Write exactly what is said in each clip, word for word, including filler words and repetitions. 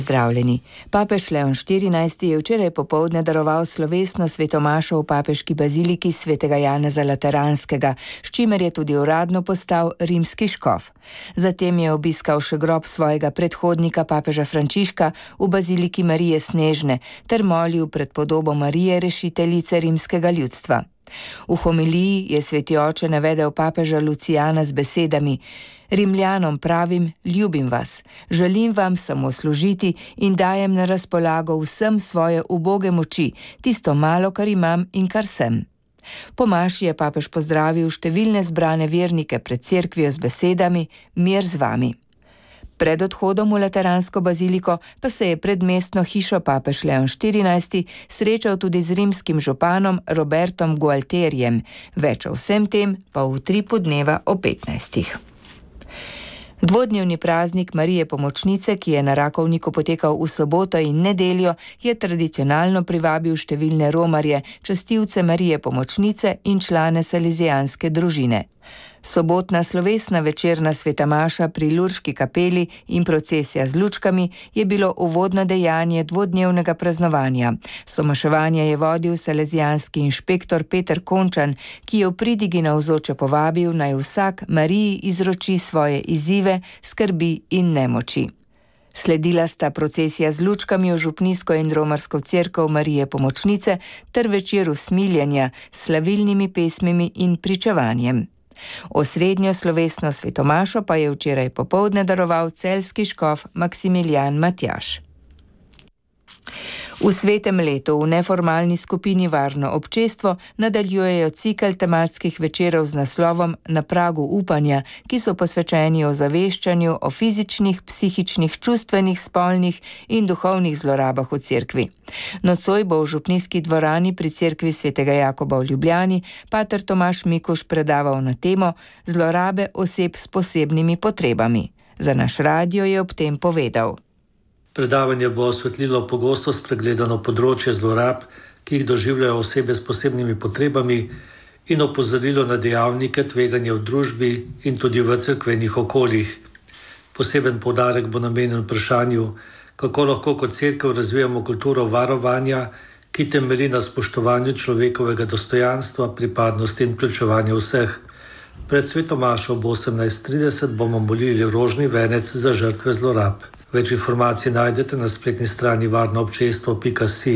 Zdravljeni. Papež Leon štirinajsti je včeraj popoldne daroval slovesno svetomašo v papeški baziliki svetega Janeza Lateranskega, s čimer je tudi uradno postal rimski škof. Zatem je obiskal še grob svojega predhodnika papeža Frančiška v baziliki Marije Snežne ter molil pred podobo Marije, rešiteljice rimskega ljudstva. V homiliji je sveti oče navedel papeža Lucijana z besedami: Rimljanom pravim, ljubim vas, želim vam samo služiti in dajem na razpolago vsem svoje uboge moči, tisto malo, kar imam in kar sem. Po maši je papež pozdravil številne zbrane vernike pred cerkvijo z besedami: mir z vami. Pred odhodom v Lateransko baziliko pa se je pred mestno hišo papež Leon štirinajsti srečal tudi z rimskim županom Robertom Gualterjem. Več o vsem tem pa v utripu dneva o petnajstih. Dvodnevni praznik Marije Pomočnice, ki je na Rakovniku potekal v soboto in nedeljo, je tradicionalno privabil številne romarje, častilce Marije Pomočnice in člane salezijanske družine. Sobotna slovesna večerna sveta maša pri Lurški kapeli in procesija z lučkami je bilo uvodno dejanje dvodnevnega praznovanja. Somaševanje je vodil salezijanski inšpektor Peter Končan, ki je v pridigi navzoče povabil, naj vsak Mariji izroči svoje izzive, skrbi in nemoči. Sledila sta procesija z lučkami v župnijsko in romarsko cerkev Marije Pomočnice ter večer usmiljenja s slavilnimi pesmimi in pričevanjem. Osrednjo slovesno svetomašo pa je včeraj popoldne daroval celjski škof Maksimilijan Matjaž. V svetem letu v neformalni skupini Varno občestvo nadaljujejo cikel tematskih večerov z naslovom Na pragu upanja, ki so posvečeni ozaveščanju o fizičnih, psihičnih, čustvenih, spolnih in duhovnih zlorabah v cerkvi. Nocoj bo v župnijski dvorani pri cerkvi svetega Jakoba v Ljubljani pater Tomaž Mikuš predaval na temo Zlorabe oseb s posebnimi potrebami. Za naš radio je ob tem povedal: Predavanje bo osvetlilo pogosto spregledano področje zlorab, ki jih doživljajo osebe s posebnimi potrebami, in opozorilo na dejavnike tveganja v družbi in tudi v cerkvenih okoljih. Poseben poudarek bo namenjen vprašanju, kako lahko kot cerkev razvijamo kulturo varovanja, ki temelji na spoštovanju človekovega dostojanstva, pripadnosti in vključevanja vseh. Pred sveto mašo ob osemnajst trideset bomo molili rožni venec za žrtve zlorab. Več informacij najdete na spletni strani varnoobčestvo pika si.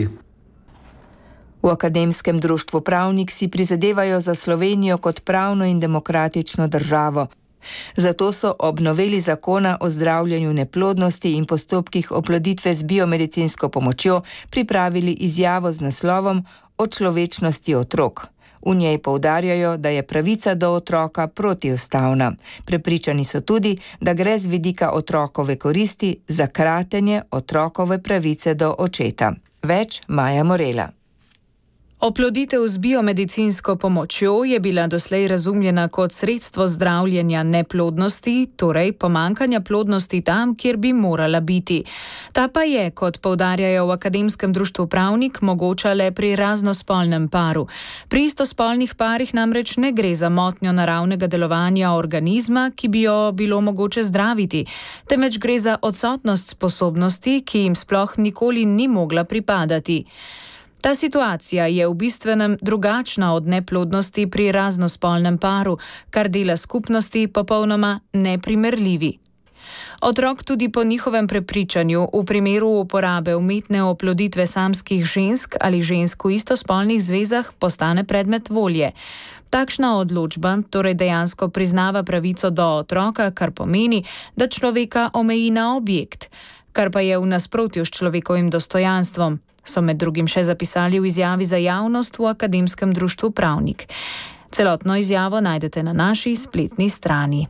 V Akademskem društvu Pravnik si prizadevajo za Slovenijo kot pravno in demokratično državo. Zato so ob noveli zakona o zdravljenju neplodnosti in postopkih oploditve z biomedicinsko pomočjo pripravili izjavo z naslovom O človečnosti otrok. V njej poudarjajo, da je pravica do otroka protiustavna. Prepričani so tudi, da gre z vidika otrokove koristi za kratenje otrokove pravice do očeta. Več Maja Morela. Oploditev z biomedicinsko pomočjo je bila doslej razumljena kot sredstvo zdravljenja neplodnosti, torej pomanjkanja plodnosti tam, kjer bi morala biti. Ta pa je, kot poudarjajo v Akademskem društvu Pravnik, mogoča le pri raznospolnem paru. Pri istospolnih parih namreč ne gre za motnjo naravnega delovanja organizma, ki bi jo bilo mogoče zdraviti, temveč gre za odsotnost sposobnosti, ki jim sploh nikoli ni mogla pripadati. Ta situacija je v bistvenem drugačna od neplodnosti pri raznospolnem paru, kar dela skupnosti popolnoma neprimerljivi. Otrok tudi po njihovem prepričanju v primeru uporabe umetne oploditve samskih žensk ali žensk v istospolnih zvezah postane predmet volje. Takšna odločba torej dejansko priznava pravico do otroka, kar pomeni, da človeka omeji na objekt, kar pa je v nasprotju s človekovim dostojanstvom, so med drugim še zapisali v izjavi za javnost v Akademskem društvu Pravnik. Celotno izjavo najdete na naši spletni strani.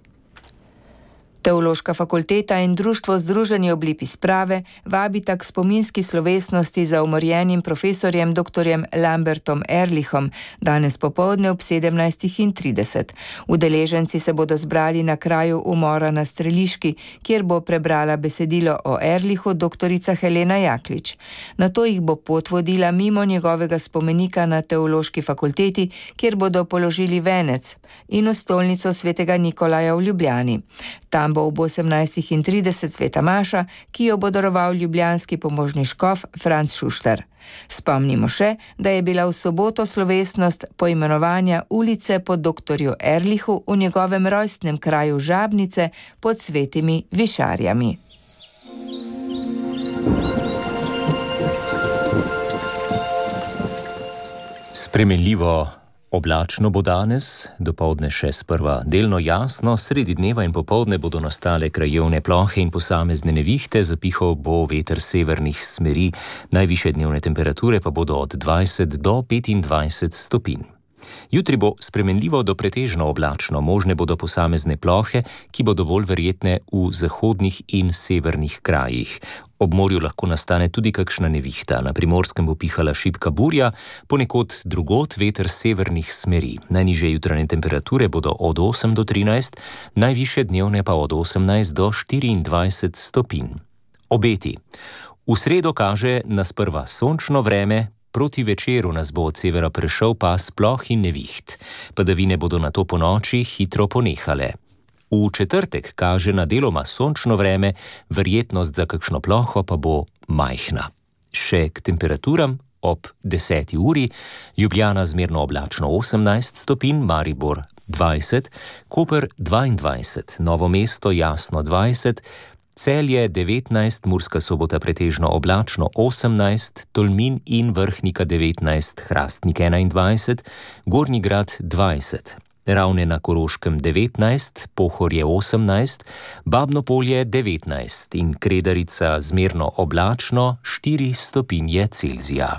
Teološka fakulteta in društvo Združenje oblipi sprave vabita k spominski slovesnosti za umorjenim profesorjem doktorjem Lambertom Ehrlichom danes popoldne ob sedemnajst trideset. Udeleženci se bodo zbrali na kraju umora na Streliški, kjer bo prebrala besedilo o Ehrlichu doktorica Helena Jaklič. Nato jih bo pot vodila mimo njegovega spomenika na Teološki fakulteti, kjer bodo položili venec, in v stolnico svetega Nikolaja v Ljubljani. Tam bo ob osemnajstih trideset sveta maša, ki jo bo daroval ljubljanski pomožni škof Franc Šuštar. Spomnimo še, da je bila v soboto slovesnost poimenovanja ulice po doktorju Erlihu v njegovem rojstnem kraju Žabnice pod svetimi višarjami. Spremenljivo oblačno bo danes, dopoldne še sprva delno jasno, sredi dneva in popoldne bodo nastale krajevne plohe in posamezne nevihte, zapihal bo veter severnih smeri, najvišje dnevne temperature pa bodo od dvajset do petindvajset stopinj. Jutri bo spremenljivo do pretežno oblačno, možne bodo posamezne plohe, ki bodo bolj verjetne v zahodnih in severnih krajih. Ob morju lahko nastane tudi kakšna nevihta, na Primorskem bo pihala šibka burja, ponekod drugod veter severnih smeri. Najnižje jutranje temperature bodo od osem do trinajst, najvišje dnevne pa od osemnajst do štiriindvajset stopinj. Obeti. V sredo kaže na sprva sončno vreme, proti večeru nas bo od severa prešel pas ploh in neviht. Padavine bodo nato po noči hitro ponehale. V četrtek kaže na deloma sončno vreme, verjetnost za kakšno ploho pa bo majhna. Še k temperaturam ob deseti uri, Ljubljana zmerno oblačno osemnajst stopinj, Maribor dvajset, Koper dvaindvajset, Novo mesto jasno dvajset, Celje devetnajst, Murska Sobota pretežno oblačno osemnajst, Tolmin in Vrhnika devetnajst, Hrastnik enaindvajset, Gornji Grad dvajset, Ravne na Koroškem devetnajst, Pohorje osemnajst, Babno Polje devetnajst in Kredarica zmerno oblačno štiri stopinje Celzija.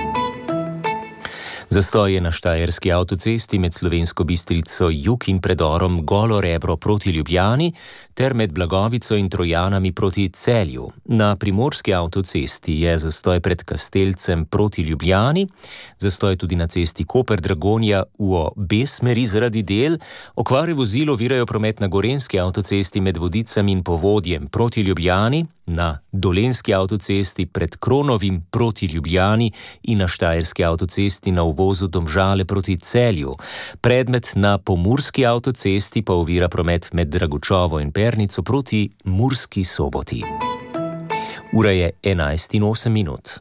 Zastoj je na štajerski avtocesti med Slovensko Bistrico jug in predorom Golo Rebro proti Ljubljani ter med Blagovico in Trojanami proti Celju. Na primorski avtocesti je zastoj pred Kastelcem proti Ljubljani, zastoj tudi na cesti Koper-Dragonja v obe smeri zaradi del, okvare vozil ovirajo promet na gorenjski avtocesti med Vodicami in Povodjem proti Ljubljani, na dolenjski avtocesti pred Kronovim proti Ljubljani in na štajerski avtocesti na uvozu Domžale proti Celju. Predmet na pomurski avtocesti pa ovira promet med Dragočovo in Pernico proti Murski Soboti. Ura je enajst in osem minut.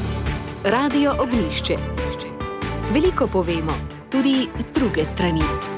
Radio Ognjišče. Veliko povemo, tudi z druge strani.